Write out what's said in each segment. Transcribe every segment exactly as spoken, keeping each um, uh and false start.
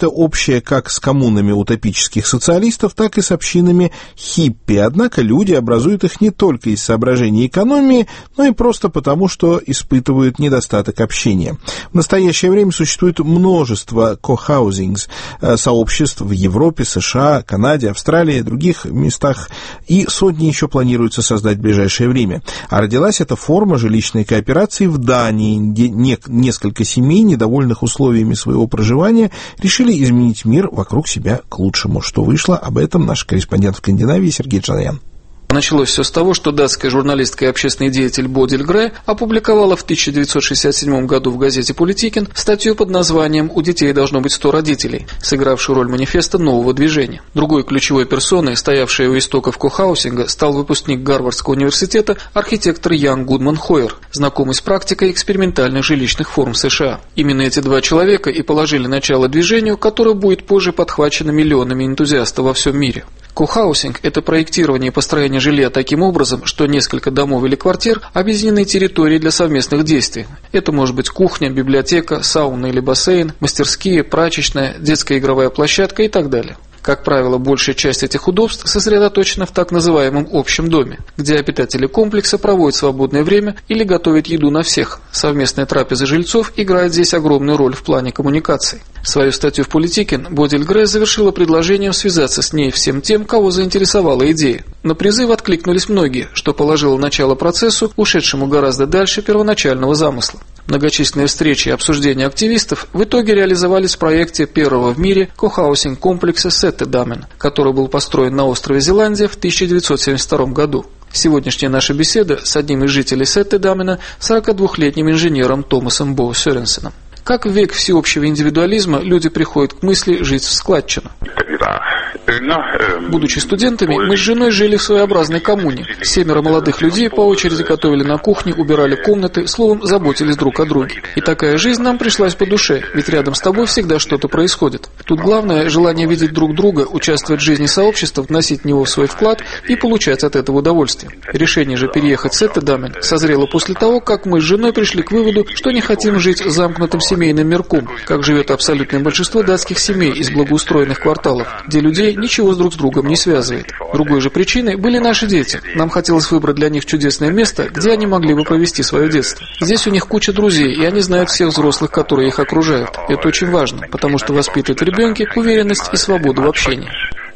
нечто общее как с коммунами утопических социалистов, так и с общинами хиппи, однако люди образуют их не только из соображений экономии, но и просто потому, что испытывают недостаток общения. В настоящее время существует множество кохаузингс, сообществ в Европе, США, Канаде, Австралии, других местах, и сотни еще планируется создать в ближайшее время. А родилась эта форма жилищной кооперации в Дании, где несколько семей, недовольных условиями своего проживания, решили изменить мир вокруг себя к лучшему. Что вышло, об этом наш корреспондент в Скандинавии Сергей Джанян. Началось все с того, что датская журналистка и общественный деятель Бодиль Гре опубликовала в тысяча девятьсот шестьдесят седьмом году в газете «Политикин» статью под названием «У детей должно быть сто родителей», сыгравшую роль манифеста нового движения. Другой ключевой персоной, стоявшей у истоков кохаусинга, стал выпускник Гарвардского университета архитектор Ян Гудман Хойер, знакомый с практикой экспериментальных жилищных форм США. Именно эти два человека и положили начало движению, которое будет позже подхвачено миллионами энтузиастов во всем мире. Кохаусинг – это проектирование и построение жилья таким образом, что несколько домов или квартир объединены территорией для совместных действий. Это может быть кухня, библиотека, сауна или бассейн, мастерские, прачечная, детская игровая площадка и так далее. Как правило, большая часть этих удобств сосредоточена в так называемом общем доме, где обитатели комплекса проводят свободное время или готовят еду на всех. Совместная трапеза жильцов играет здесь огромную роль в плане коммуникаций. Свою статью в «Политикин» Бодиль Гре завершила предложением связаться с ней всем тем, кого заинтересовала идея. На призыв откликнулись многие, что положило начало процессу, ушедшему гораздо дальше первоначального замысла. Многочисленные встречи и обсуждения активистов в итоге реализовались в проекте первого в мире кохаусинг-комплекса Сеттедамен, который был построен на острове Зеландия в тысяча девятьсот семьдесят втором году. Сегодняшняя наша беседа с одним из жителей Сеттедамена, сорокадвухлетним инженером Томасом Бо Сёренсеном. Как в век всеобщего индивидуализма люди приходят к мысли жить в складчину. Будучи студентами, мы с женой жили в своеобразной коммуне. Семеро молодых людей по очереди готовили на кухне, убирали комнаты, словом, заботились друг о друге. И такая жизнь нам пришлась по душе, ведь рядом с тобой всегда что-то происходит. Тут главное – желание видеть друг друга, участвовать в жизни сообщества, вносить в него свой вклад и получать от этого удовольствие. Решение же переехать в Сеттедамен созрело после того, как мы с женой пришли к выводу, что не хотим жить замкнутым семейным мирком, как живет абсолютное большинство датских семей из благоустроенных кварталов, где людей ничего с друг с другом не связывает. Другой же причиной были наши дети. Нам хотелось выбрать для них чудесное место, где они могли бы провести свое детство. Здесь у них куча друзей, и они знают всех взрослых, которые их окружают. Это очень важно, потому что воспитывает в ребенке уверенность и свободу в общении.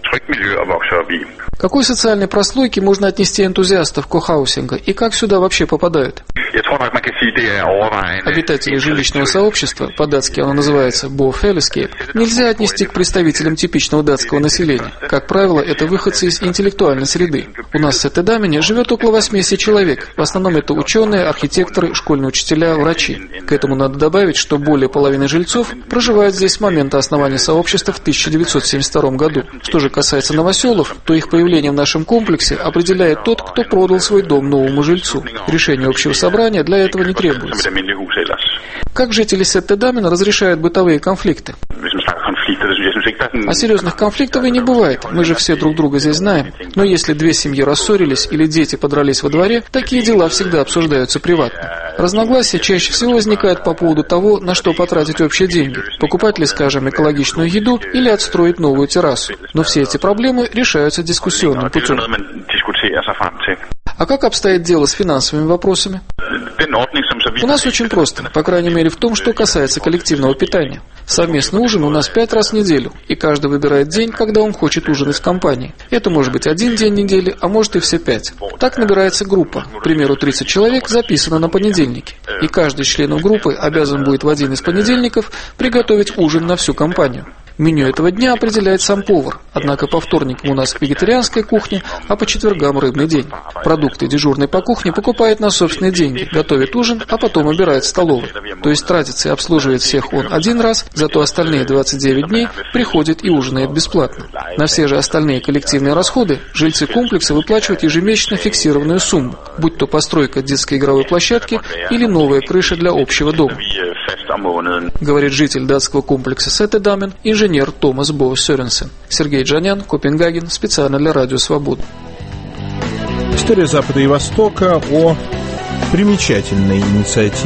К какой социальной прослойке можно отнести энтузиастов кохаусинга и как сюда вообще попадают? Обитатели жилищного сообщества, по-датски оно называется «бофелескейп», нельзя отнести к представителям типичного датского населения. Как правило, это выходцы из интеллектуальной среды. У нас в Сеттедамене живет около восьмидесяти человек. В основном это ученые, архитекторы, школьные учителя, врачи. К этому надо добавить, что более половины жильцов проживают здесь с момента основания сообщества в тысяча девятьсот семьдесят втором году. Что же касается новоселов, то их появление в нашем комплексе определяет тот, кто продал свой дом новому жильцу. Решение общего собрания для этого не требуется. Как жители Сеттедамена разрешают бытовые конфликты? А серьезных конфликтов и не бывает, мы же все друг друга здесь знаем. Но если две семьи рассорились или дети подрались во дворе, такие дела всегда обсуждаются приватно. Разногласия чаще всего возникают по поводу того, на что потратить общие деньги. Покупать ли, скажем, экологичную еду или отстроить новую террасу. Но все эти проблемы решаются дискуссионным путем. А как обстоит дело с финансовыми вопросами? У нас очень просто, по крайней мере в том, что касается коллективного питания. Совместный ужин у нас пять раз в неделю, и каждый выбирает день, когда он хочет ужинать в компании. Это может быть один день недели, а может и все пять. Так набирается группа, к примеру, тридцать человек записано на понедельники, и каждый из членов группы обязан будет в один из понедельников приготовить ужин на всю компанию. Меню этого дня определяет сам повар, однако по вторникам у нас вегетарианская кухня, а по четвергам рыбный день. Продукты дежурный по кухне покупает на собственные деньги, готовит ужин, а потом убирает в столовой. То есть тратится и обслуживает всех он один раз, зато остальные двадцать девять дней приходит и ужинает бесплатно. На все же остальные коллективные расходы жильцы комплекса выплачивают ежемесячно фиксированную сумму, будь то постройка детской игровой площадки или новая крыша для общего дома. Говорит житель датского комплекса Сеттедамен, инженер Томас Бо Сёренсен. Сергей Джанян, Копенгаген, специально для Радио Свобода. История Запада и Востока о примечательной инициативе